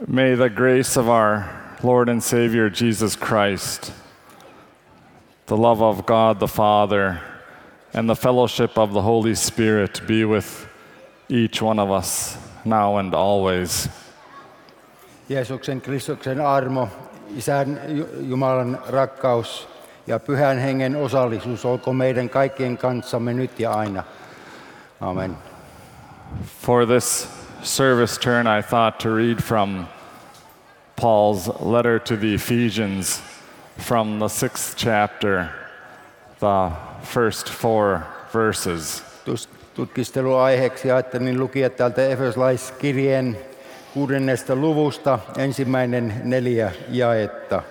May the grace of our Lord and Savior Jesus Christ, the love of God the Father, and the fellowship of the Holy Spirit be with each one of us now and always. Jeesuksen Kristuksen armo, Isän Jumalan rakkaus ja Pyhän Hengen osallisuus olkoon meidän kaikkien kanssamme nyt ja aina. Amen. For this service turn, I thought to read from Paul's letter to the Ephesians from the 6th chapter, the first 4 verses. Tutkisteluaiheeksi ajattelin lukea täältä Efesolaiskirjeen 6. luvusta ensimmäinen 4 jaetta.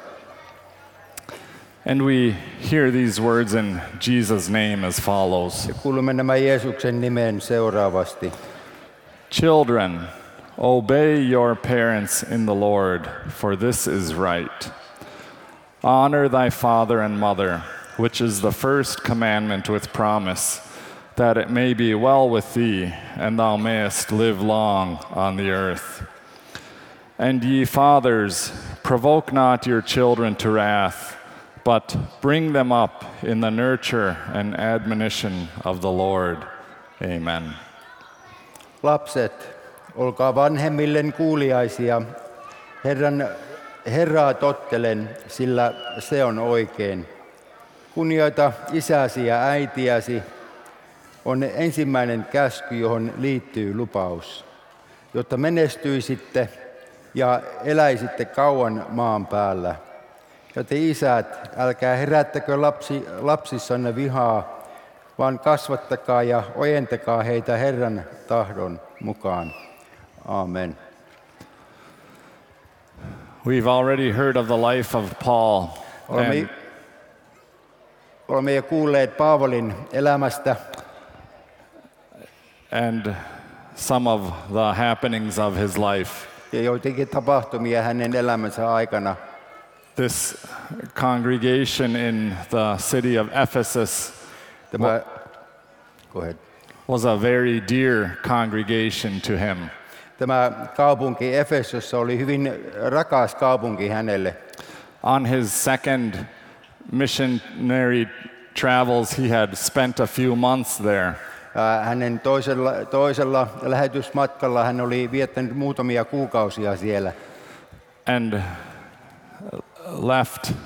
And we hear these words in Jesus' name as follows. Ja kuulemme nämä Jeesuksen nimeen seuraavasti. Children, obey your parents in the Lord, for this is right. Honor thy father and mother, which is the first commandment with promise, that it may be well with thee, and thou mayest live long on the earth. And ye fathers, provoke not your children to wrath, but bring them up in the nurture and admonition of the Lord. Amen. Lapset, olkaa vanhemmilleen kuuliaisia. Herraa tottelen, sillä se on oikein. Kunnioita isäsi ja äitiäsi on ensimmäinen käsky, johon liittyy lupaus, jotta menestyisitte ja eläisitte kauan maan päällä. Ja te isät, älkää herättäkö lapsissanne vihaa, vaan kasvattakaa ja ojentakaa heitä Herran tahdon mukaan. Amen. We've already heard of the life of Paul. Olemme jo kuulleet Paavolin elämästä And some of the happenings of his life. ja joitakin tapahtumia hänen elämänsä aikana. This congregation in the city of Ephesus was a very dear congregation to him. Tämä kaupunki Efesossa oli hyvin rakas kaupunki hänelle. On his second missionary travels, he had spent a few months there. Hänen toisella lähetysmatkalla hän oli viettänyt muutamia kuukausia siellä. And left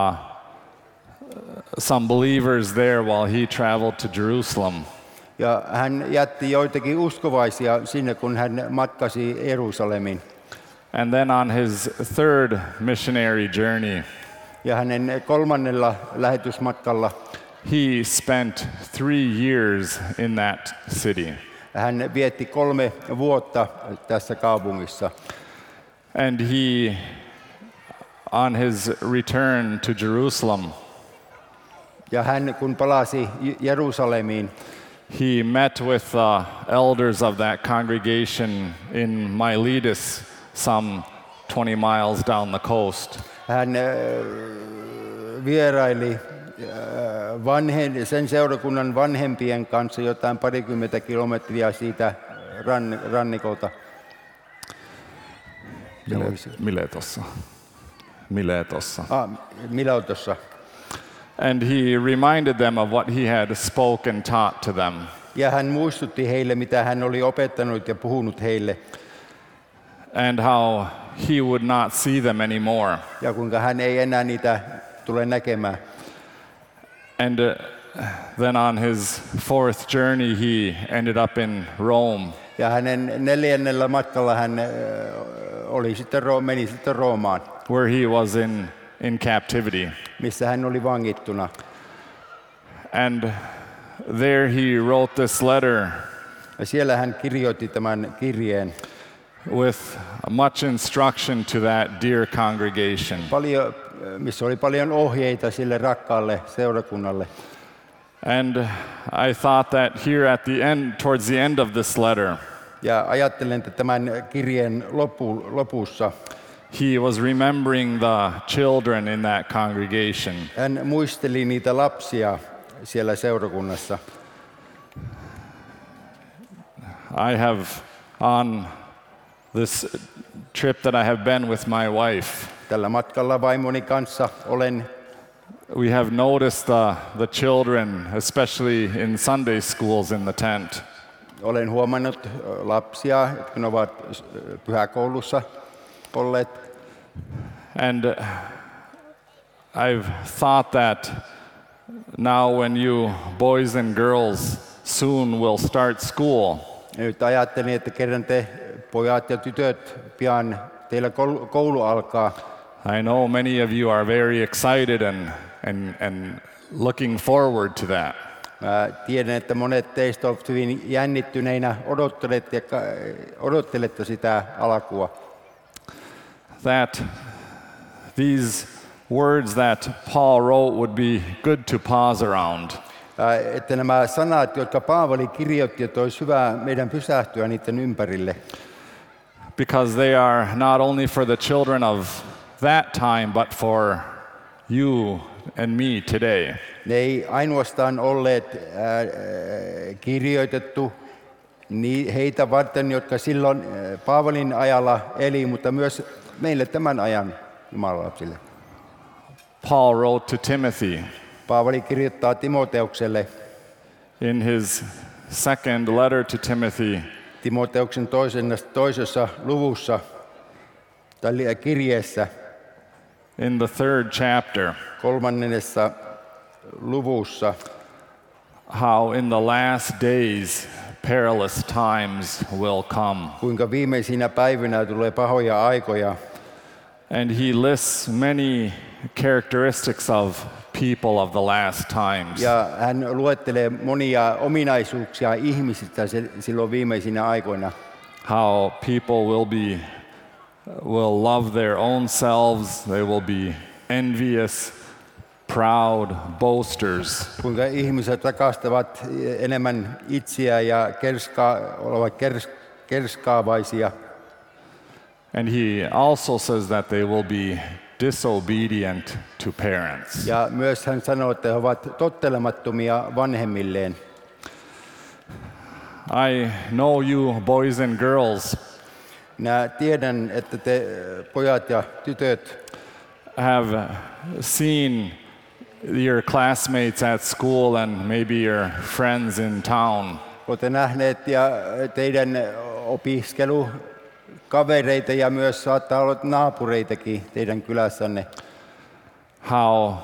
some believers there while he traveled to Jerusalem. Ja hän jätti joitakin uskovaisia sinne, kun hän matkasi Jerusalemiin. And then on his third missionary journey, ja hänen kolmannella lähetysmatkalla he spent 3 years in that city. Hän vietti 3 vuotta tässä kaupungissa. And he, on his return to Jerusalem, ja hän kun palasi Jerusalemiin, he met with the elders of that congregation in Miletus, some 20 miles down the coast. Hän vieraili sen seurakunnan vanhempien kanssa jotain parikymmentä kilometriä siitä rannikolta. Miletossa. And he reminded them of what he had spoken and taught to them. Ja hän muistutti heille, mitä hän oli opettanut ja puhunut heille. And how he would not see them anymore. Ja kuinka hän ei enää niitä tule näkemään. And then on his 4th journey he ended up in Rome. Ja hänen 4. matkalla hän meni sitten Roomaan. Where he was in captivity. Missä hän oli vangittuna. And there he wrote this letter. Ja siellä hän kirjoitti tämän kirjeen. With much instruction to that dear congregation. Missä oli paljon ohjeita sille rakkaalle seurakunnalle. And I thought that here at the end, towards the end of this letter, ja ajattelen, että tämän kirjeen lopussa he was remembering the children in that congregation. Hän muisteli niitä lapsia siellä seurakunnassa. I have on This trip that I have been with my wife, Tällä matkalla vaimoni kanssa olen we have noticed the children, especially in Sunday schools in the tent. Olen huomannut lapsia, jotka ovat pyhäkoulussa olleet. And I've thought that now when you boys and girls soon will start school, Nyt ajattelin, että kerran te pojat ja tytöt pian teillä koulu alkaa. I know many of you are very excited and looking forward to that. Mä tiedän, että monet teistä ovat hyvin jännittyneinä odottelette sitä alkua. That these words that Paul wrote would be good to pause around. Että nämä sanat, jotka Paavali kirjoitti, että olisi hyvä meidän pysähtyä niiden ympärille. Because they are not only for the children of that time, but for you and me today. Ne ei ainoastaan olleet kirjoitettu heitä varten, jotka silloin Paavalin ajalla eli, mutta myös meille tämän ajan Jumalan lapsille. Paul wrote to Timothy Paavali kirjoittaa Timoteukselle in his second letter to Timothy, Timoteuksen toisessa luvussa tai kirjeessä in the 3rd chapter, 3. luvussa, how in the last days perilous times will come. kuinka viimeisinä päivinä tulee pahoja aikoja. And he lists many characteristics of people of the last times. Ja hän luettelee monia ominaisuuksia ihmisistä silloin viimeisinä aikoina. How people will love their own selves, they will be envious, proud, boasters. Kuinka ihmiset rakastavat enemmän itseä ja ovat kerskaavaisia. And he also says that they will be disobedient to parents. Ja myös hän sanoo, että he ovat tottelemattomia vanhemmilleen. I know you boys and girls Minä tiedän, että te pojat ja tytöt have seen your classmates at school and maybe your friends in town. olette nähneet ja teidän opiskelukavereita ja myös saattaa olla naapureitakin teidän kylässänne. How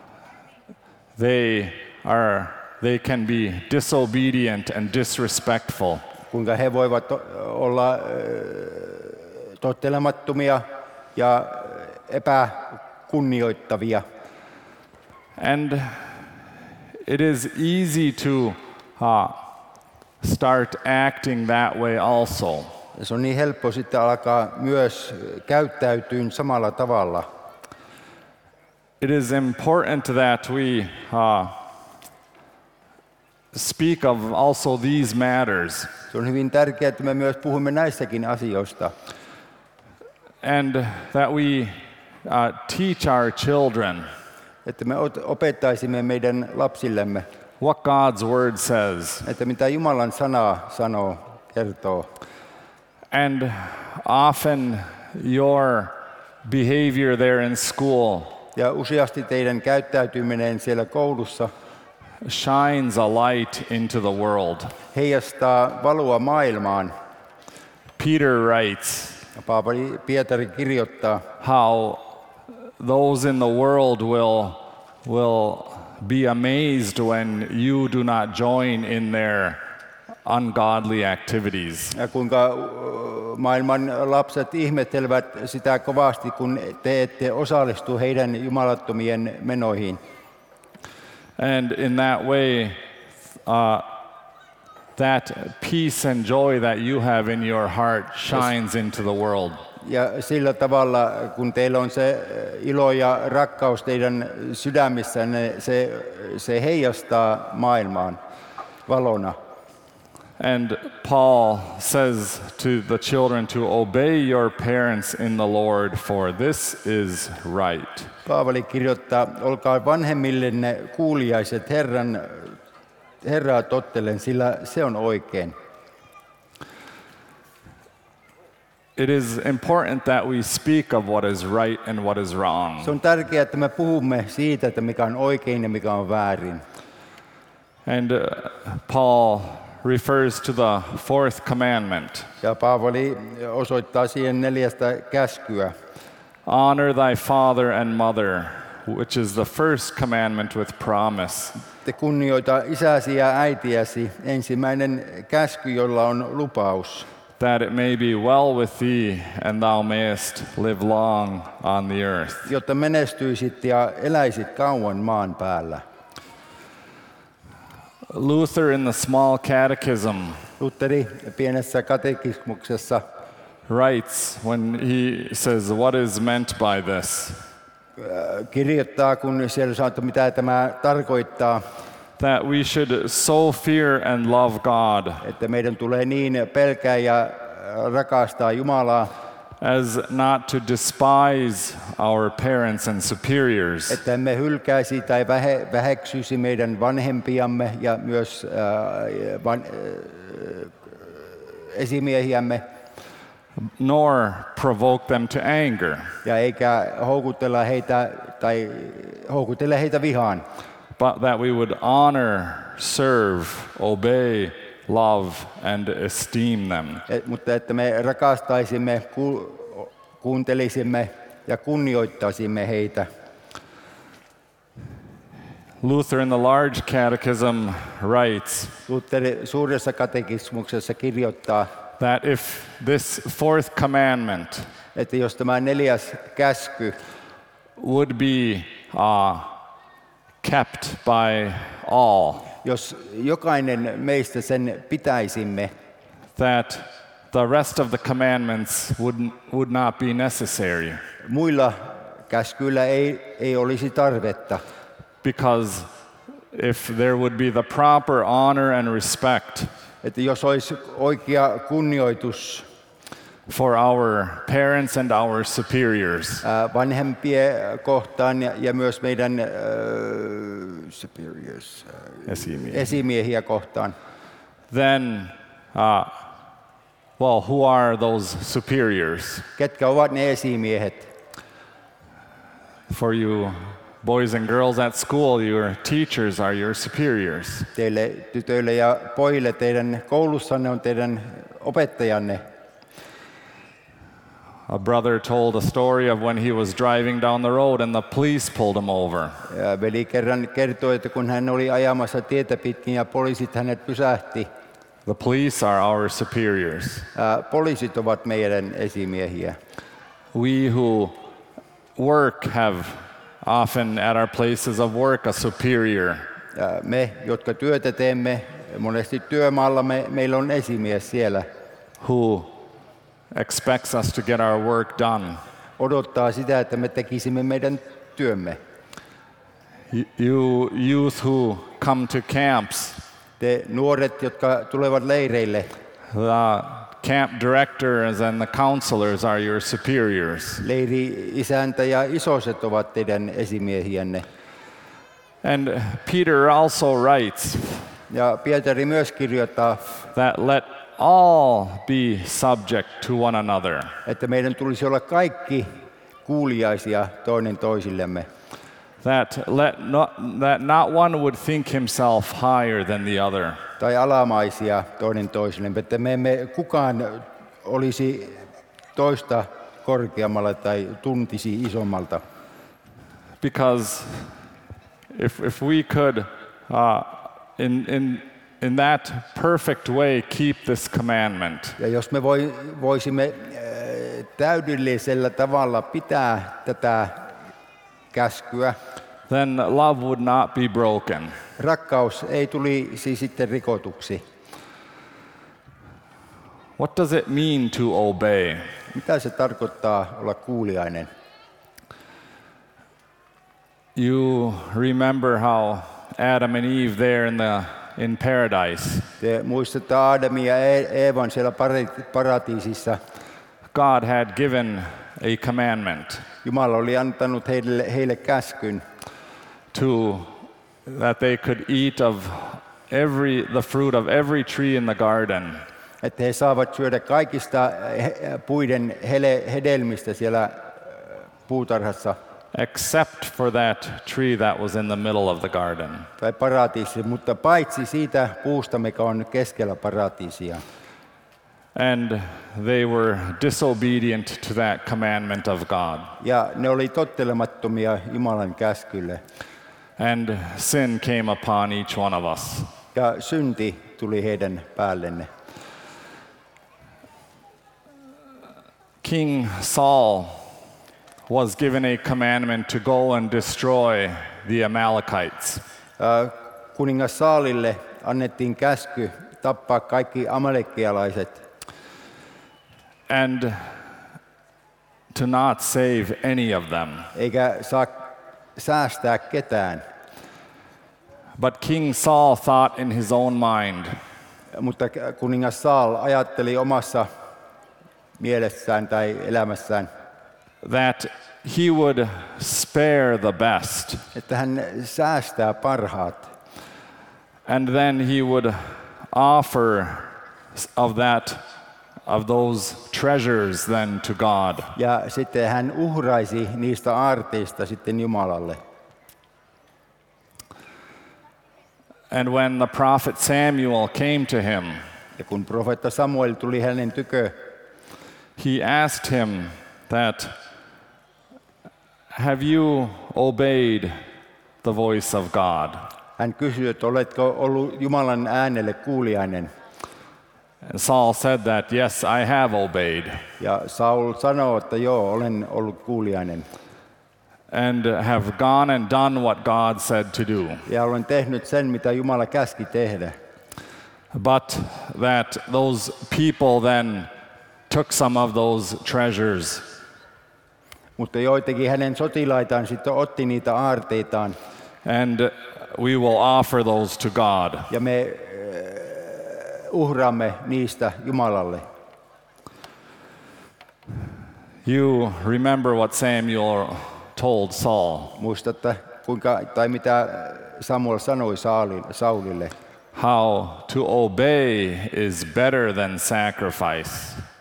they can be disobedient and disrespectful. Kuinka he voivat olla tottelemattomia ja epäkunnioittavia. And it is easy to start acting that way also. Se on niin helppo sitten alkaa myös käyttäytyä samalla tavalla. It is important that we speak of also these matters. Se on hyvin tärkeää, että me myös puhumme näistäkin asioista. And that we teach our children Että me opettaisimme meidän lapsillemme, what God's word says. että mitä Jumalan sana sanoo, kertoo. And often your behavior there in school Ja useasti teidän käyttäytyminen siellä koulussa shines a light into the world. heijastaa valoa maailmaan. Peter writes Pietari kirjoittaa, how those in the world will be amazed when you do not join in their ungodly activities. ja kuinka maailman lapset ihmettelevät sitä kovasti, kun te ette osallistu heidän jumalattomien menoihin. And in that way, that peace and joy that you have in your heart shines into the world. Ja sillä tavalla, kun teillä on se ilo ja rakkaus teidän sydämissänne, se heijastaa maailmaan valona. And Paul says to the children to obey your parents in the Lord, for this is right. Paavali kirjoittaa, olkaa vanhemmillenne kuuliaiset Herraa tottelen, sillä se on oikein. it is important that we speak of what is right and what is wrong. Se on tärkeää, että me puhumme siitä, että mikä on oikein ja mikä on väärin. And Paul refers to the fourth commandment. Ja Paavali osoittaa siihen 4 käskyä. Honor thy father and mother, which is the first commandment with promise. Te kunnioita isäsi ja äitiäsi, ensimmäinen käsky, jolla on lupaus. That it may be well with thee and thou mayest live long on the earth. Jotta menestyisit ja eläisit kauan maan päällä. Luther in the Small Catechism Lutheri pienessä katekismuksessa writes when he says, what is meant by this? kirjoittaa, kun siellä sanotaan, mitä tämä tarkoittaa, That we should so fear and love God että meidän tulee niin pelkää ja rakastaa Jumalaa, as not to despise our parents and superiors, että emme hylkäisi tai väheksyisi meidän vanhempiamme ja myös esimiehiämme, nor provoke them to anger, ja eikä houkutella heitä vihaan, but that we would honor, serve, obey, love, and esteem them. mutta että me rakastaisimme, kuuntelisimme ja kunnioittaisimme heitä. Luther in the Large Catechism writes Lutheri suuressa katekismuksessa kirjoittaa, that if this fourth commandment että jos tämä 4. käsky would be kept by all, jos jokainen meistä sen pitäisimme, that the rest of the commandments would not be necessary, muilla käskyillä ei olisi tarvetta. because if there would be the proper honor and respect Että jos olisi oikea kunnioitus for our parents and our superiors, vanhempia kohtaan ja myös meidän esimiehiä kohtaan, then who are those superiors? ketkä ovat ne esimiehet? For you boys and girls at school, your teachers are your superiors. Teille tytöille ja pojille teidän koulussanne on teidän opettajanne. A brother told a story of when he was driving down the road and the police pulled him over. Ja veli kerran kertoi, että kun hän oli ajamassa tietä pitkin ja poliisit hänet pysähti. The police are our superiors. Poliisit ovat meidän esimiehiä. We who work have often at our places of work a superior. Me, jotka työtä teemme, monesti työmaalla meillä on esimies siellä. Who expects us to get our work done. Odottaa sitä, että me tekisimme meidän työmme. You youth who come to camps, Te nuoret, jotka tulevat leireille, the camp directors and the counselors are your superiors. leiri-isäntä ja isoset ovat teidän esimiehiänne. And Peter also writes Ja Pietari myös kirjoittaa, that let all be subject to one another. että meidän tulisi olla kaikki kuuliaisia toinen toisillemme. That not one would think himself higher than the other. Tai alamaisia toinen toisillemme, että me emme kukaan olisi toista korkeammalla tai tuntisi isommalta. Because if we could in that perfect way keep this commandment, Ja jos me voisimme täydellisellä tavalla pitää tätä käskyä, then love would not be broken. rakkaus ei tulisi sitten rikotuksi. What does it mean to obey? Mitä se tarkoittaa olla kuuliainen? You remember how Adam and Eve there in paradise, Te muistatte Aadamin ja Eevan siellä paratiisissa. God had given a commandment Jumala oli antanut heille käskyn, that they could eat of the fruit of every tree in the garden. että he saavat syödä kaikista puiden hedelmistä siellä puutarhassa except for that tree that was in the middle of the garden. tai paratiisi, mutta paitsi siitä puusta, mikä on keskellä paratiisia. And they were disobedient to that commandment of God. Ja ne oli tottelemattomia Jumalan käskylle. And sin came upon each one of us. Ja synti tuli heidän päällenne. King Saul was given a commandment to go and destroy the Amalekites. Kuningas Saalille annettiin käsky tappaa kaikki amalekkialaiset and to not save any of them. eikä saa säästää ketään. But King Saul thought in his own mind, Mutta kuningas Saul ajatteli omassa mielessään tai elämässään, that he would spare the best, että hän säästää parhaat. and then he would offer of those treasures then to God. Ja sitten hän uhraisi niistä aarteista sitten Jumalalle. And when the prophet Samuel came to him, Ja kun profeetta Samuel tuli hänen tykö, he asked him that, have you obeyed the voice of God? hän kysyi, että oletko ollut Jumalan äänelle kuuliainen. And Saul said that, yes, I have obeyed. Ja Saul sanoi, että joo, olen ollut kuuliainen. And have gone and done what God said to do. Ja olen tehnyt sen, mitä Jumala käski tehdä. But that those people then took some of those treasures Mutta joitakin hänen sotilaitaan sitten otti niitä aarteitaan. and we will offer those to God. Ja me uhraamme niistä Jumalalle. You remember what Samuel told Saul, Muistatte, mitä Samuel sanoi Saulille. how to obey is better than sacrifice.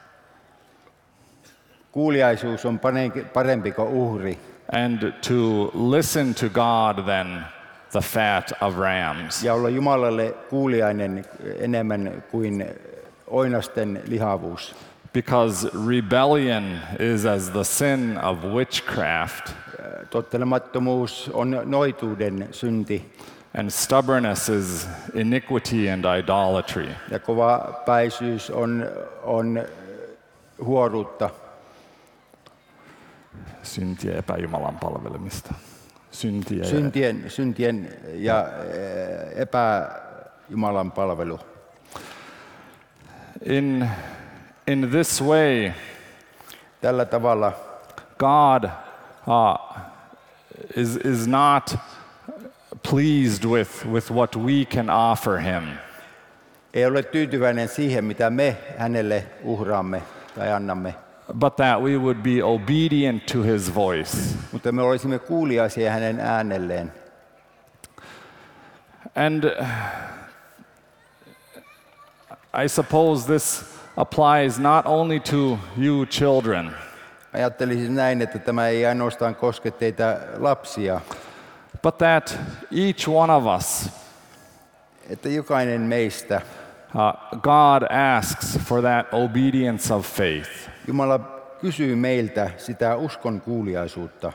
Kuuliaisuus on parempi kuin uhri. And to listen to God than the fat of rams. Ja olla Jumalalle kuuliainen enemmän kuin oinasten lihavuus. Because rebellion is as the sin of witchcraft, Tottelemattomuus on noituuden synti and stubbornness is iniquity and idolatry. ja kovapäisyys on huoruutta. Syntiä ja epäjumalan palvelemista. Syntien ja epäjumalan palvelu. In this way, Tällä tavalla God is not pleased with what we can offer him. ei ole tyytyväinen siihen, mitä me hänelle uhraamme tai annamme, but that we would be obedient to his voice. mutta me olisimme kuuliaisia hänen äänelleen. And I suppose this applies not only to you children, Ajattelisin näin, että tämä ei ainoastaan koske teitä lapsia, but that each one of us, että jokainen meistä, God asks for that obedience of faith. Jumala kysyy meiltä sitä uskon kuuliaisuutta.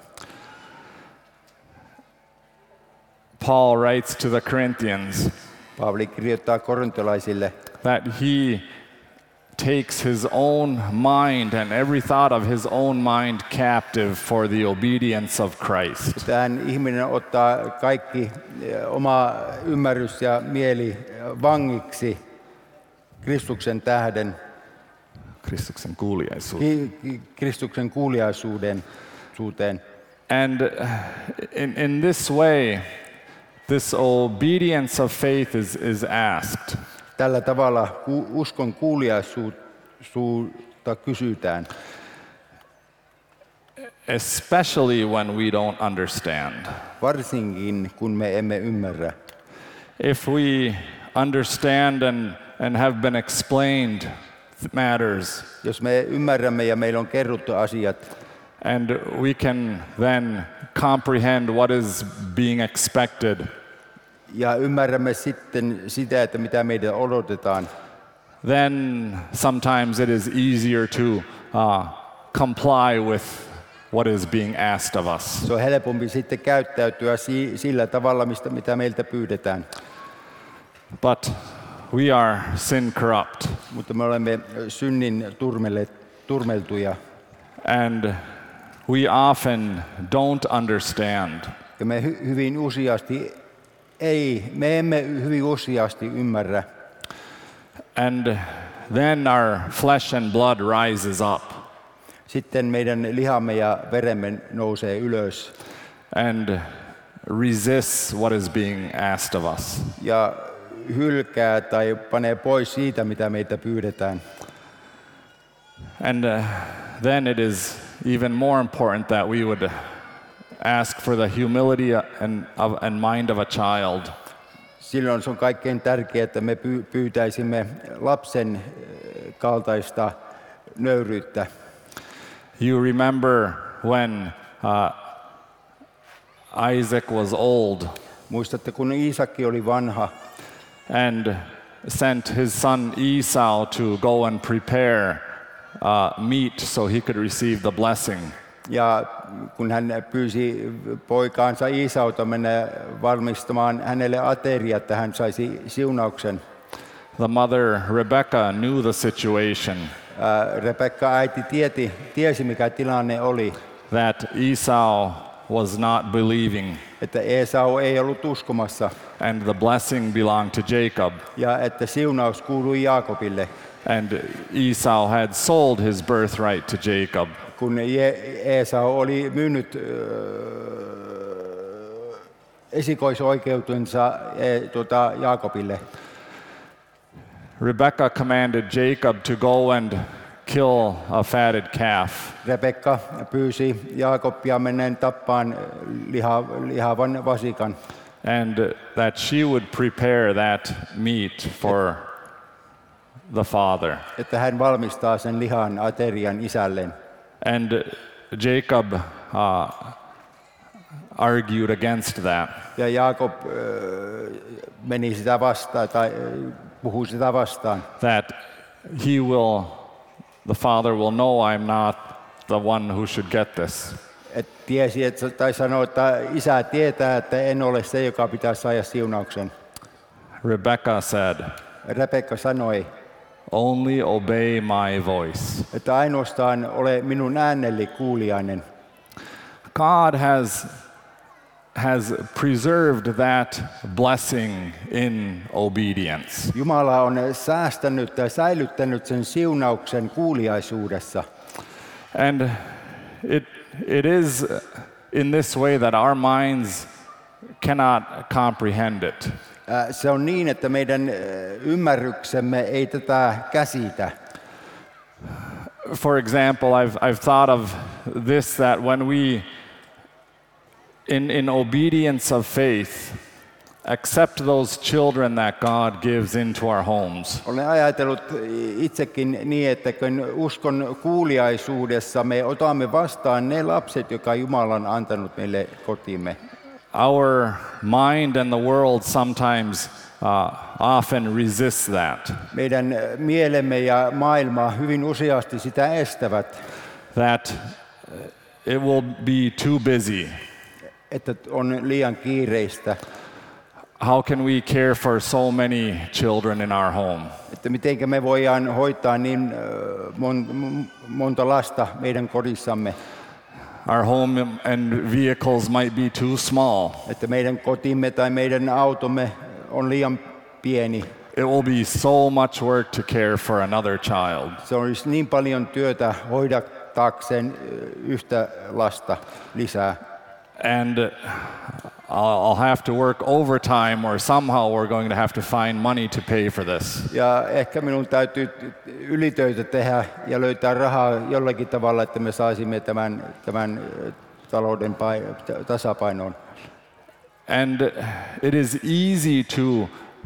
Paul writes to the Corinthians Paavali kirjoittaa korintolaisille, that he takes his own mind and every thought of his own mind captive for the obedience of Christ. että ihminen ottaa kaikki oma ymmärrys ja mieli vangiksi Kristuksen tähden, Kristuksen kuuliaisuuden. Kristuksen kuuliaisuuteen. And in this way, this obedience of faith is asked. Tällä tavalla uskon kuuliaisuutta kysytään, Especially when we don't understand. varsinkin kun me emme ymmärrä. If we understand and have been explained matters, Jos me ymmärrämme ja meillä on kerrottu asiat, and we can then comprehend what is being expected, ja ymmärrämme sitten sitä, että mitä meitä odotetaan, then sometimes it is easier to comply with what is being asked of us. se on helpompi sitten käyttäytyä sillä tavalla, mitä meiltä pyydetään. But we are sin corrupt, Mutta me olemme synnin turmeltuja, and we often don't understand. ja me hyvin useasti me emme hyvin useasti ymmärrä. And then our flesh and blood rises up Sitten meidän lihamme ja veremme nousee ylös and resists what is being asked of us. ja hylkää tai panee pois siitä, mitä meitä pyydetään. And then it is even more important that we would ask for the humility and mind of a child. Silloin se on kaikkein tärkeää, että me pyytäisimme lapsen kaltaista nöyryyttä. You remember when Isaac was old Muistatte, kun Iisakki oli vanha and sent his son Esau to go and prepare meat so he could receive the blessing. ja kun hän pyysi poikaansa Iisauta mennä valmistamaan hänelle ateria, että hän saisi siunauksen. The mother Rebecca knew the situation, Rebekka äiti tiesi, mikä tilanne oli, that Esau was not believing, että Esau ei ollut uskomassa and the blessing belonged to Jacob. ja että siunaus kuului Jaakobille. And Esau had sold his birthright to Jacob. Kun Esau oli myynyt esikoisoikeutensa Jaakobille. Rebecca commanded Jacob to go and kill a fatted calf. Rebekka pyysi Jaakobia menneen tappaan lihavan vasikan, And that she would prepare that meat for the father. että hän valmistaa sen lihan aterian isälleen. And Jacob argued against that. Ja Jaakob meni sitä vastaan tai puhui sitä vastaan, That the father will know I'm not the one who should get this. tai sanoi, että isä tietää, että en ole se, joka pitää saada siunauksen. Rebecca said, Rebekka sanoi, only obey my voice. että ainoastaan ole minun äänelli kuulijainen. God has preserved that blessing in obedience. Jumala on säästänyt ja säilyttänyt sen siunauksen kuuliaisuudessa. And it is in this way that our minds cannot comprehend it. Se on niin, että meidän ymmärryksemme ei tätä käsitä. For example, I've thought of this, that when we in obedience of faith accept those children that God gives into our homes, Olen ajatellut itsekin niin, että kun uskon kuuliaisuudessa me otamme vastaan ne lapset, jotka Jumala on antanut meille kotiimme. our mind and the world sometimes often resists that. Meidän mielemme ja maailma hyvin useasti sitä estävät, That it will be too busy. että on liian kiireistä, How can we care for so many children in our home? että miten me voidaan hoitaa niin monta lasta meidän kodissamme, Our home and vehicles might be too small. että meidän kotimme tai meidän automme on liian pieni. It will be so much work to care for another child. Se olisi niin paljon työtä hoidattaakseen yhtä lasta lisää. And I'll have to work overtime, or somehow we're going to have to find money to pay for this. Ja ehkä minun täytyy ylitöitä tehdä ja löytää rahaa jollakin tavalla, että me saisimme tämän talouden tasapainoon. And it is easy to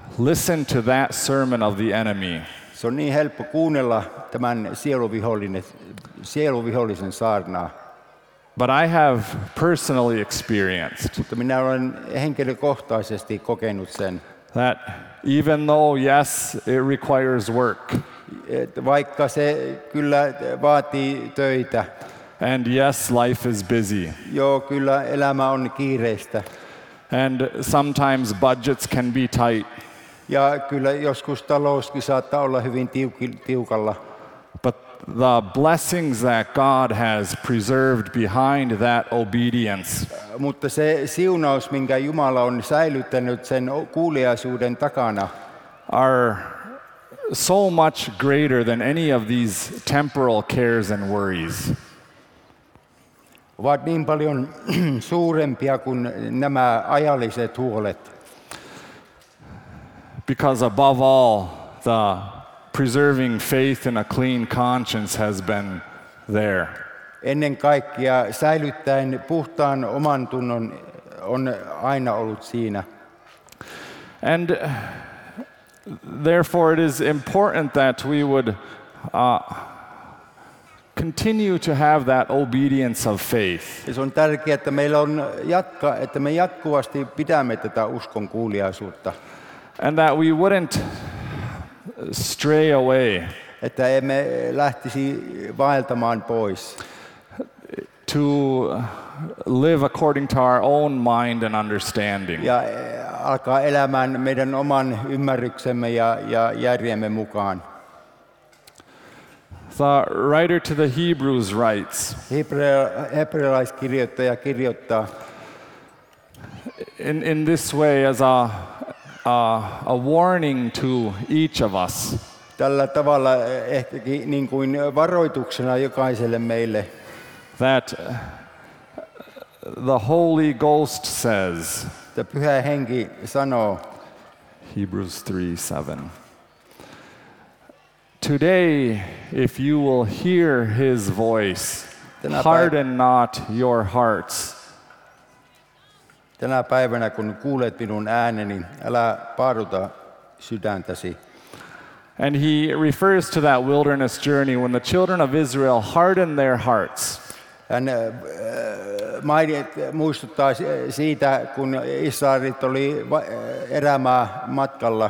listen to that sermon of the enemy. Se on niin helppo kuunnella tämän sieluvihollisen saarnaa. But I have personally experienced Mutta minä olen henkilökohtaisesti kokenut sen, that even though, yes, it requires work, että vaikka se kyllä vaatii töitä, and yes, life is busy, joo, kyllä elämä on kiireistä. and sometimes budgets can be tight, Ja kyllä joskus talouskin saattaa olla hyvin tiukalla. but the blessings that God has preserved behind that obedience Mutta se siunaus, minkä Jumala on säilyttänyt sen kuuliaisuuden takana, are so much greater than any of these temporal cares and worries. ovat niin paljon suurempia kuin nämä ajalliset huolet. Because above all, the preserving faith and a clean conscience has been there. Ennen kaikkea säilyttäen puhtaan oman tunnon on aina ollut siinä. And therefore, it is important that we would continue to have that obedience of faith. Ja se on tärkeää, että että me jatkuvasti pidämme tätä uskon kuuliaisuutta. And that we wouldn't stray away Että emme lähtisi vaeltamaan pois. to live according to our own mind and understanding. Ja alkaa elämään meidän oman ymmärryksemme ja järjemme mukaan. The writer to the Hebrews writes, Hebrealaiskirjoittaja kirjoittaa in this way as a warning to each of us, tällä tavalla ehkäkin niin kuin varoituksena jokaiselle meille, that the Holy Ghost says, että Pyhä Henki sanoo, Hebrews 3:7, today, if you will hear his voice, harden not your hearts. tänä päivänä kun kuulet minun ääneni, älä paaduta sydäntäsi. And he refers to that wilderness journey when the children of Israel hardened their hearts. Hän muistuttaa siitä, kun Israelit oli erämaa matkalla,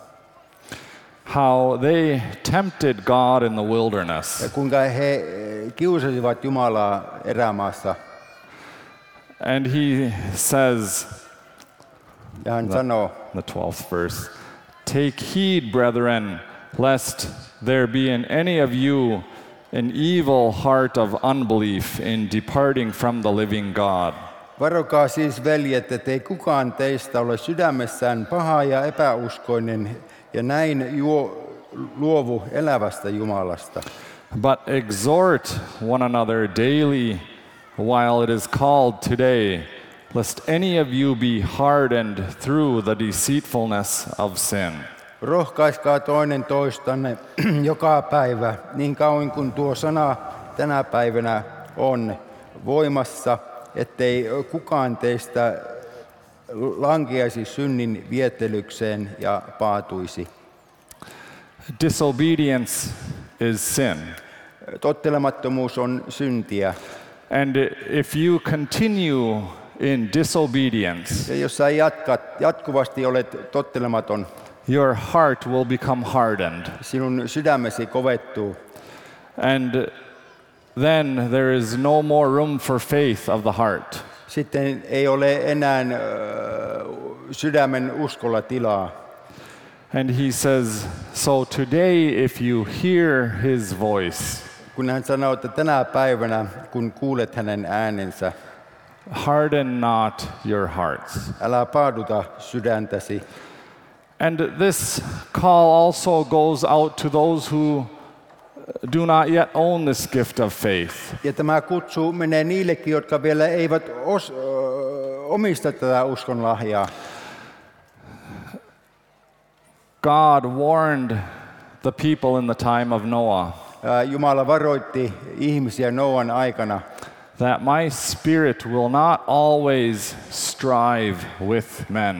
How they tempted God in the ja wilderness. kuinka he kiusasivat Jumalaa erämaassa. And he says, Ja hän sanoo, the 12th verse, take heed, brethren, lest there be in any of you an evil heart of unbelief in departing from the living God. varokaa siis veljet, ettei kukaan teistä ole sydämessään paha ja epäuskoinen ja näin luovu elävästä Jumalasta. But exhort one another daily while it is called today, lest any of you be hardened through the deceitfulness of sin. Rohkaiskaa toinen toistanne joka päivä, niin kauan kuin tuo sana tänä päivänä on voimassa, ettei kukaan teistä lankeaisi synnin viettelykseen ja paatuisi. Disobedience is sin. Tottelemattomuus on syntiä. And if you continue in disobedience, Ja jos sä jatkuvasti olet tottelematon, your heart will become hardened. sinun sydämesi kovettuu. And then there is no more room for faith of the heart. Sitten ei ole enää sydämen uskolla tilaa. And he says, so today if you hear his voice, Kun hän sanoo, että tänä päivänä, kun kuulet hänen äänensä, harden not your hearts. älä paaduta sydäntäsi. And this call also goes out to those who do not yet own this gift of faith. Ja tämä kutsu menee niillekin, jotka vielä eivät omista tätä uskon lahjaa. God warned the people in the time of Noah Jumala varoitti ihmisiä Noan aikana, that my spirit will not always strive with men.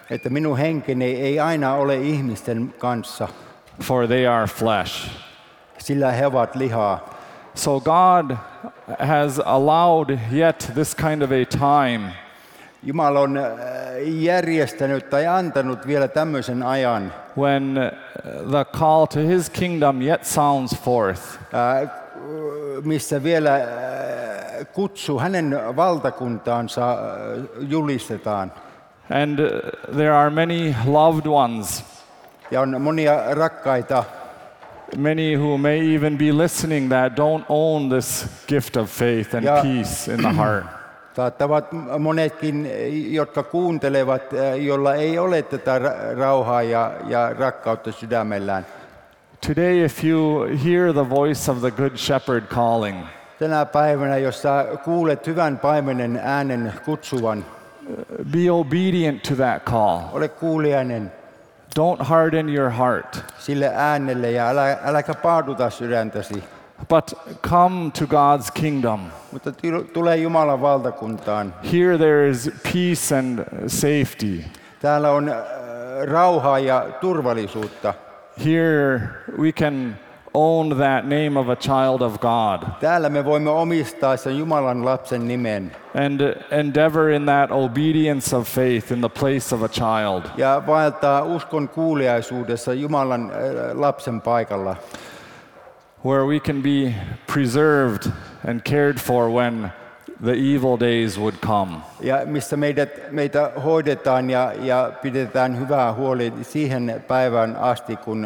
että minun henkeni ei aina ole ihmisten kanssa, for they are flesh. sillä he ovat lihaa. So God has allowed yet this kind of a time Jumala on järjestänyt tai antanut vielä tämmöisen ajan, when the call to his kingdom yet sounds forth. missä vielä kutsu hänen valtakuntaansa julistetaan. And there are many loved ones, Ja on monia rakkaita, many who may even be listening that don't own this gift of faith and Ja- peace in the heart. saattavat monetkin, jotka kuuntelevat, jolla ei ole tätä rauhaa ja rakkautta sydämellään. Today, if you hear the voice of the Good Shepherd calling, Tänä päivänä, jos sä kuulet hyvän paimenen äänen kutsuvan, be obedient to that call. ole kuulijainen Don't harden your heart, sille äänelle ja äläkä paaduta sydäntäsi, but come to God's kingdom. mutta tule Jumalan valtakuntaan. Here there is peace and safety. Täällä on rauhaa ja turvallisuutta. Here we can own that name of a child of God Täällä me voimme omistaa sen Jumalan lapsen nimen and endeavor in that obedience of faith in the place of a child. ja vaeltaa uskon kuuliaisuudessa Jumalan lapsen paikalla, where we can be preserved and cared for when the evil days would come. Ja missä meitä hoidetaan ja pidetään hyvää huoli siihen päivään asti, kun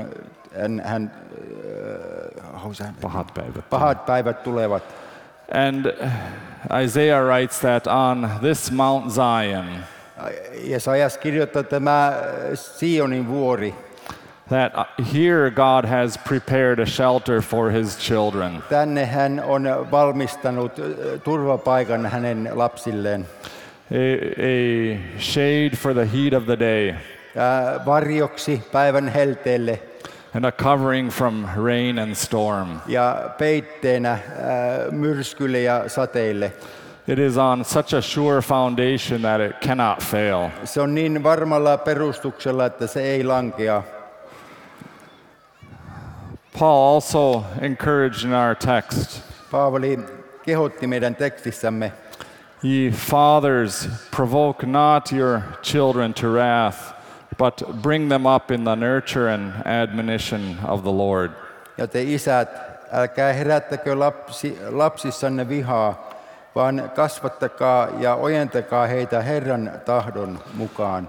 pahat päivät tulevat. And Isaiah writes that on this Mount Zion, Jesajas kirjoittaa tämä Sionin vuori, that here God has prepared a shelter for his children. tänne hän on valmistanut turvapaikan hänen lapsilleen. A shade for the heat of the day, Varjoksi päivän helteelle and a covering from rain and storm. ja peitteenä myrskylle ja sateille. It is on such a sure foundation that it cannot fail. Se on niin varmalla perustuksella, että se ei lankea. Paul also encouraged in our text, Paavali kehotti meidän tekstissämme, ye fathers, provoke not your children to wrath, but bring them up in the nurture and admonition of the Lord. ja te isät, älkää herättäkö lapsissanne vihaa, vaan kasvattakaa ja ojentakaa heitä Herran tahdon mukaan.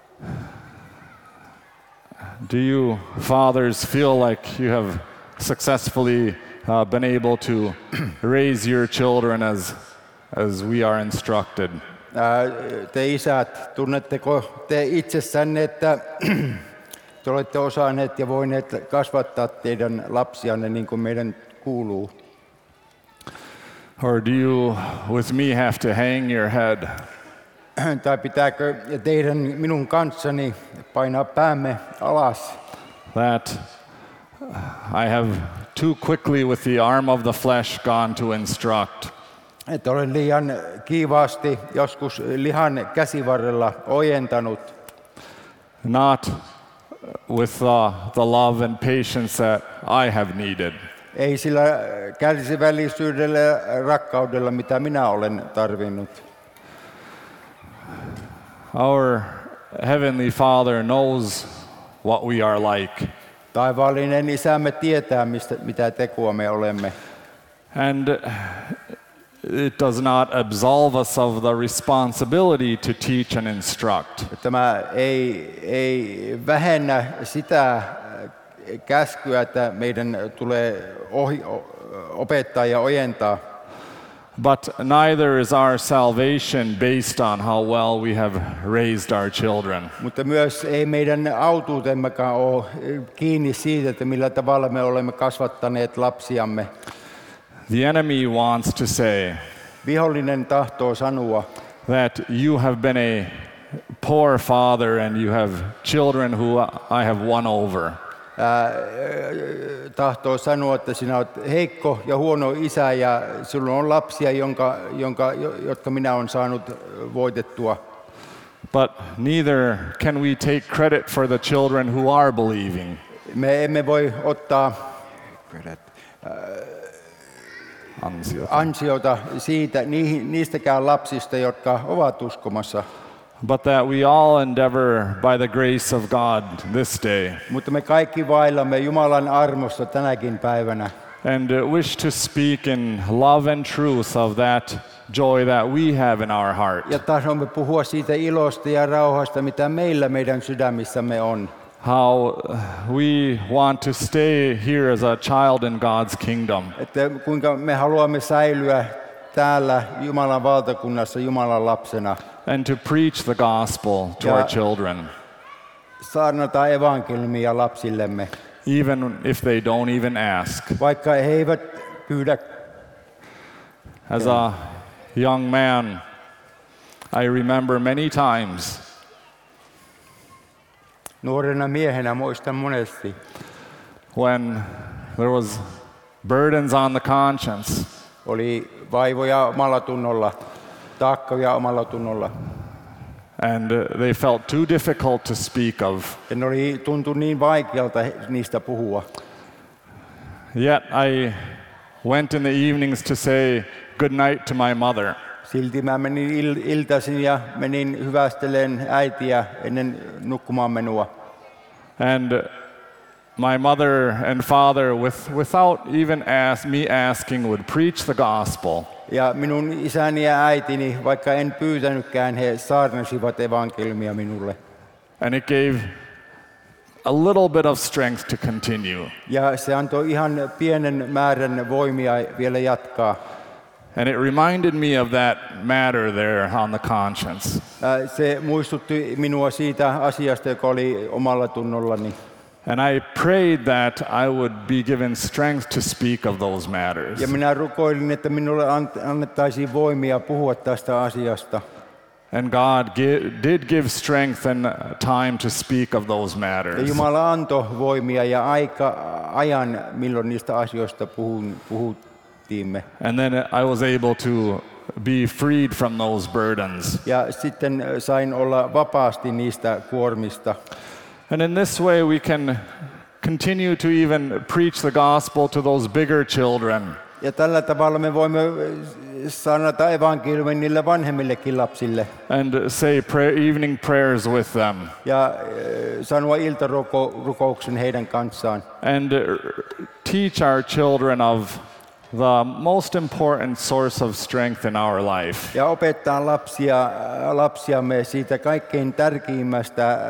Do you fathers feel like you have successfully been able to raise your children as we are instructed? Te isät, tunnetteko te itsessänne, että te olette osanneet ja voineet kasvattaa teidän lapsianne niin kuin meidän kuuluu? Or do you, with me, have to hang your head? Tai pitääkö minun kanssani painaa päämme alas? That I have too quickly with the arm of the flesh gone to instruct. Että olen liian kiivaasti joskus lihan käsivarrella ojentanut, Not with the love and patience that I have needed. ei sillä kärsivällisyydellä ja rakkaudella, mitä minä olen tarvinnut. Our Heavenly Father knows what we are like. Taivaallinen Isämme tietää, mitä tekoa me olemme. And it does not absolve us of the responsibility to teach and instruct. Tämä ei vähennä sitä käskyä, että meidän tulee opettaa ja ojentaa. But neither is our salvation based on how well we have raised our children. Mutta myös ei meidän autuutemmekaan ole kiinni siitä, että millä tavalla me olemme kasvattaneet lapsiamme. The enemy wants to say Vihollinen tahtoo sanoa, that you have been a poor father and you have children who I have won over. Tahtoo sanoa, että sinä olet heikko ja huono isä ja sinulla on lapsia, jotka minä olen saanut voitettua. But neither can we take credit for the children who are believing. Me emme voi ottaa ansiota siitä niistäkään lapsista, jotka ovat uskomassa. But that we all endeavor by the grace of God this day Mutta me kaikki vaillamme Jumalan armosta tänäkin päivänä. and wish to speak in love and truth of that joy that we have in our heart. Ja tahdomme puhua siitä ilosta ja rauhasta, mitä meidän sydämissämme on. How we want to stay here as a child in God's kingdom. Että kuinka me haluamme säilyä täällä Jumalan valtakunnassa Jumalan lapsena. And to preach the gospel to our children, Saarnata evankeliumia lapsillemme, even if they don't even ask. vaikka he eivät pyydä. As a young man, I remember many times Nuorena miehenä muistan monesti, when there was burdens on the conscience, oli vaivoja omalla tunnolla, taakkoja omalla tunnolla. and they felt too difficult to speak of. Ja ne tuntui niin vaikealta niistä puhua. Yet I went in the evenings to say good night to my mother. Silti mä menin iltaisin ja menin hyvästelen äitiä ennen nukkumaan menua. And my mother and father, without even me asking, would preach the gospel. Ja minun isäni ja äitini, vaikka en pyytänytkään, he saarnasivat evankeliumia minulle. And it gave a little bit of strength to continue. Ja se antoi ihan pienen määrän voimia vielä jatkaa. And it reminded me of that matter there on the conscience. Se muistutti minua siitä asiasta, joka oli omalla tunnollani. And I prayed that I would be given strength to speak of those matters. Ja minä rukoilin, että minulle annettaisiin voimia puhua tästä asiasta. And God did give strength and time to speak of those Ja matters. Jumala antoi voimia ja ajan, milloin niistä asioista puhuttiimme. And then I was able to be freed from those burdens. Ja sitten sain olla vapaasti niistä kuormista. And in this way we can continue to even preach the gospel to those bigger children. Ja tällä tavalla me voimme sanata evankeliumin niille vanhemmillekin lapsille. And say evening prayers with them. Ja sanoa iltarukouksen heidän kanssaan. And teach our children of the most important source of strength in our life. Ja opettaa lapsiamme siitä kaikkein tärkeimmästä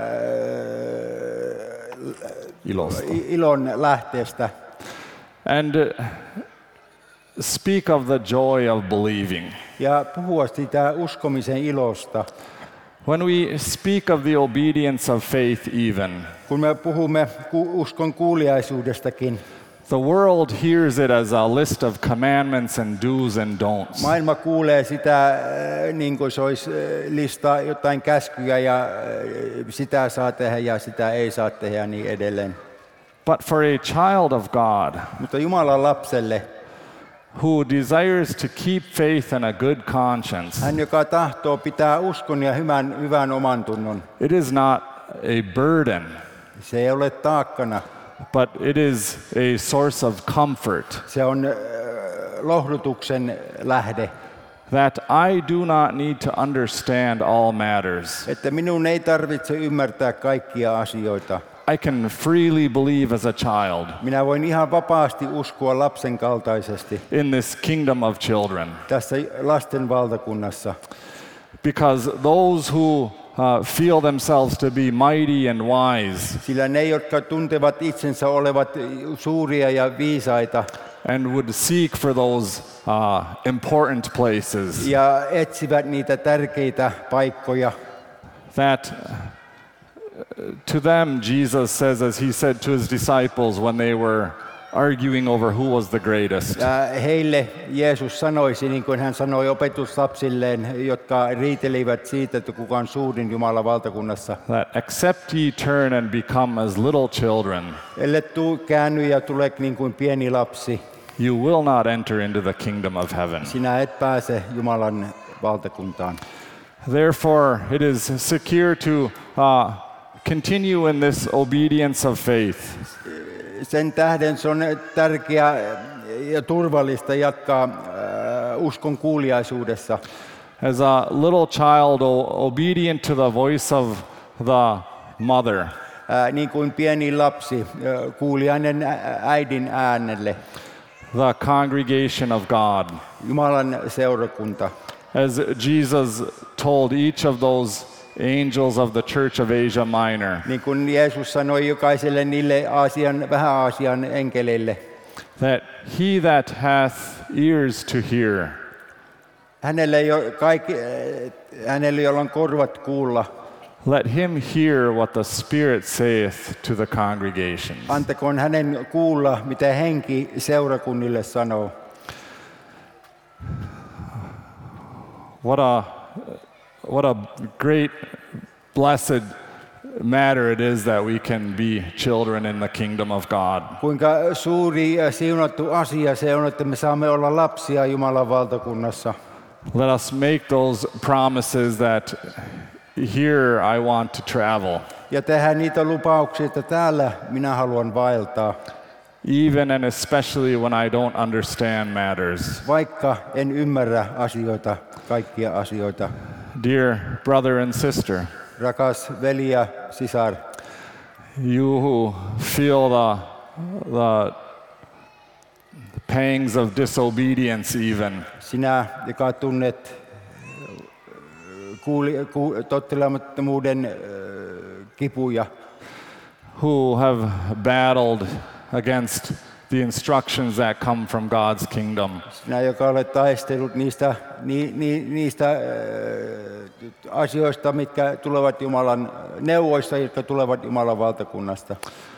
ilon lähteestä. And speak of the joy of believing. Ja puhua sitä uskomisen ilosta. When we speak of the obedience of faith even, Kun me puhumme uskon kuuliaisuudestakin, the world hears it as a list of commandments and do's and don'ts. maailma kuulee sitä niin kuin se olisi lista jotain käskyjä ja sitä saa tehdä ja sitä ei saa tehdä ja niin edelleen. But for a child of God Mutta Jumalan lapselle, who desires to keep faith and a good conscience, hän joka tahtoo pitää uskon ja hyvän oman tunnon, it is not a burden, se ei ole taakkana, but it is a source of comfort. se on lohdutuksen lähde. That I do not need to understand all matters. Että minun ei tarvitse ymmärtää kaikkia asioita. I can freely believe as a child Minä voin ihan vapaasti uskoa lapsen kaltaisesti in this kingdom of children. tässä lasten valtakunnassa. Because those who feel themselves to be mighty and wise Sillä ne, jotka tuntevat itsensä olevat suuria ja viisaita and would seek for those important places, ja etsivät niitä tärkeitä paikkoja, that to them Jesus says, as he said to his disciples when they were arguing over who was the greatest, heille Jeesus sanoisi, niin kuin hän sanoi opetuslapsilleen, jotka riitelivät siitä, että kuka on suurin Jumalan valtakunnassa. that except ye turn and become as little children, Ellei käänny ja tule niin kuin pieni lapsi, you will not enter into the kingdom of heaven. sinä et pääse Jumalan valtakuntaan. Therefore, it is secure to continue in this obedience of faith. Sen tähden se on tärkeää ja turvallista jatkaa uskon kuuliaisuudessa. As a little child, obedient to the voice of the mother. Niin kuin pieni lapsi, kuuliainen äidin äänelle. The congregation of God. Jumalan seurakunta. As Jesus told each of those angels of the Church of Asia Minor. Niin kuin Jeesus sanoi jokaiselle niille Vähän-Aasian enkeleille. That he that hath ears to hear. Hänelle, jolla on korvat kuulla. Let him hear what the Spirit saith to the congregation. Antakoon hänen kuulla, mitä henki seurakunnille sanoo. What a great, blessed matter it is that we can be children in the kingdom of God. Kuinka suuri ja siunattu asia se on, että me saamme olla lapsia Jumalan valtakunnassa. Let us make those promises that here I want to travel. Ja tehdään niitä lupauksia, että täällä minä haluan vaeltaa. Even and especially when I don't understand matters. Vaikka en ymmärrä asioita, kaikkia asioita. Dear brother and sister, rakas veli ja sisar, you who feel the pangs of disobedience even, sinä, joka tunnet tottelemattomuuden kipuja, who have battled against the instructions that come from God's kingdom. Sinä, joka olet taistellut niistä asioista, mitkä tulevat Jumalan neuvoista, jotka tulevat Jumalan valtakunnasta.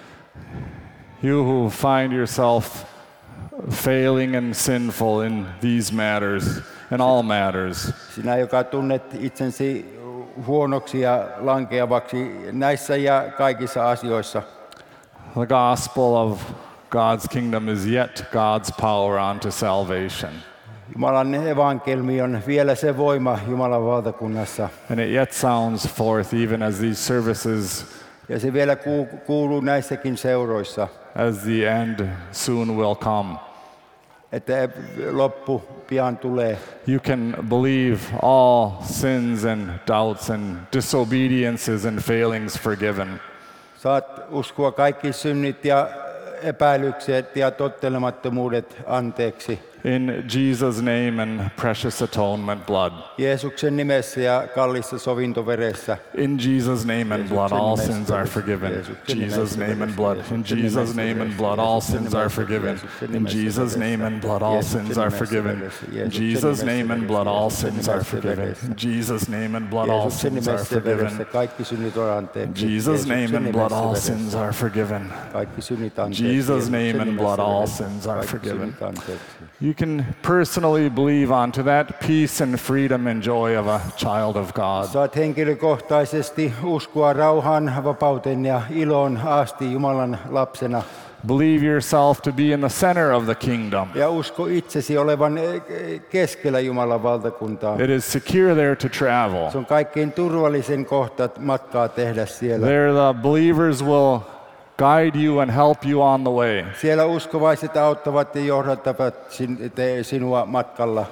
You who find yourself failing and sinful in these matters, in all matters. Sinä, joka tunnet itsesi huonoksi ja lankeavaksi näissä ja kaikissa asioissa. The gospel of God's kingdom is yet God's power unto salvation. Jumalan evankeliumi on vielä se voima Jumalan valtakunnassa. And it yet sounds forth even as these services, ja se vielä kuuluu näissäkin seuroissa. As the end soon will come. Että loppu pian tulee. You can believe all sins and doubts and disobediences and failings forgiven. Saat uskoa kaikki synnit ja epäilykset ja tottelemattomuudet anteeksi. In Jesus' name and precious atonement blood. Jeesuksen nimessä ja kallissa sovintoveressä. In Jesus' name and blood all sins are forgiven. Jesus' name and blood. In Jesus' name and blood all sins are forgiven. In Jesus' name and blood all sins are forgiven. In Jesus' name and blood all sins are forgiven. In Jesus' name and blood all sins are forgiven. Kaikki synnit on anteeksi. Jesus' name and blood all sins are forgiven. Kaikki synnit anteeksi. Jesus' name and blood all sins are forgiven. You can personally believe onto that peace and freedom and joy of a child of God. Saat henkilökohtaisesti uskoa rauhaan, vapauteen ja iloon asti Jumalan lapsena. Believe yourself to be in the center of the kingdom. Ja usko itsesi olevan keskellä Jumalan valtakuntaa. It is secure there to travel. Se on kaikkein turvallisen kohta matkaa tehdä siellä. There the believers will guide you and help you on the way. Siellä uskovaiset auttavat ja johdattavat sinua matkalla.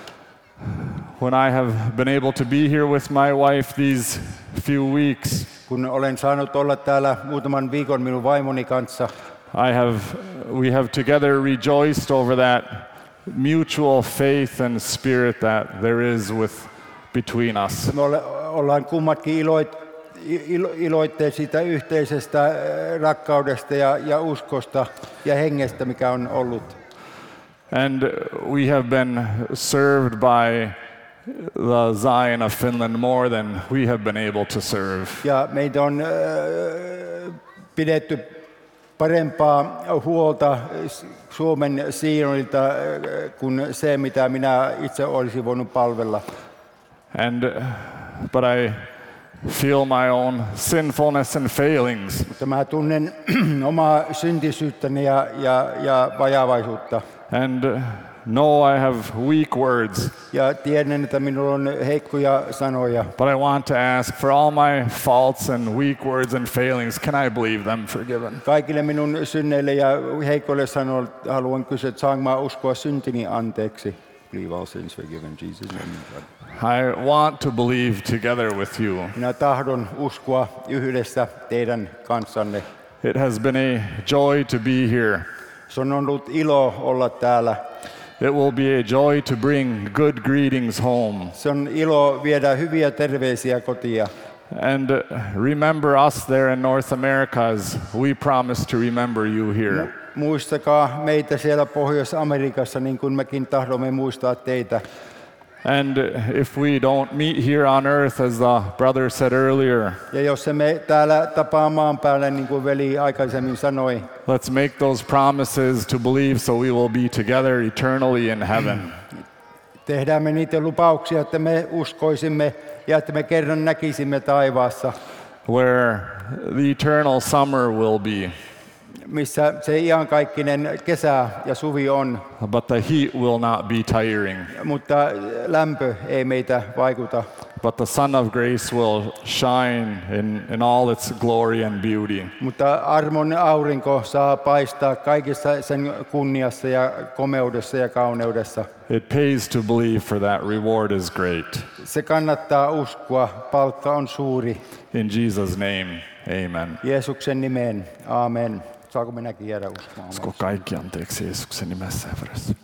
When I have been able to be here with my wife these few weeks, kun olen saanut olla täällä muutaman viikon minun vaimoni kanssa, we have together rejoiced over that mutual faith and spirit that there is between us. Me ollaan kummatkin iloitteet siitä yhteisestä rakkaudesta ja uskosta ja hengestä, mikä on ollut. And we have been served by the Zion of Finland more than we have been able to serve. Ja meitä on pidetty parempaa huolta Suomen Sionilta kuin se, mitä minä itse olisin voinut palvella. But I feel my own sinfulness and failings. Mutta mä tunnen omaa syntisyyttäni ja vajavaisuutta. And know I have weak words, ja tiedän, että minulla on heikkoja sanoja. but I want to ask for all my faults and weak words and failings, can I believe them forgiven? Kaikille minun synneille ja heikoille sanoille haluan kysyä, että saanko mä uskoa syntini anteeksi? Believe all sins forgiven, Jesus' name. I want to believe together with you. Minä tahdon uskoa yhdessä teidän kanssanne. It has been a joy to be here. Se on ollut ilo olla täällä. It will be a joy to bring good greetings home. Se on ilo viedä hyviä terveisiä kotia. And remember us there in North America as we promise to remember you here. Muistakaa meitä siellä Pohjois-Amerikassa niin kuin mekin tahdomme muistaa teitä. And if we don't meet here on earth, as the brother said earlier, Ja jos me täällä tapaa maan päällä, niin kuin veli aikaisemmin sanoi, let's make those promises to believe so we will be together eternally in heaven. tehdään me niitä lupauksia, että me uskoisimme ja että me kerran näkisimme taivaassa, Where the eternal summer will be, missä se iankaikkinen kesä ja suvi on, but the heat will not be tiring. mutta lämpö ei meitä vaikuta. But the sun of grace will shine in all its glory and beauty. Mutta armon aurinko saa paistaa kaikessa sen kunniassa ja komeudessa ja kauneudessa. It pays to believe, for that reward is great. Se kannattaa uskoa, palkka on suuri. In Jesus' name, amen. Jeesuksen nimeen, aamen. Saako minäkin jäädä uskomaan? Usko kaikki anteeksi Jeesuksen nimessä, Everest.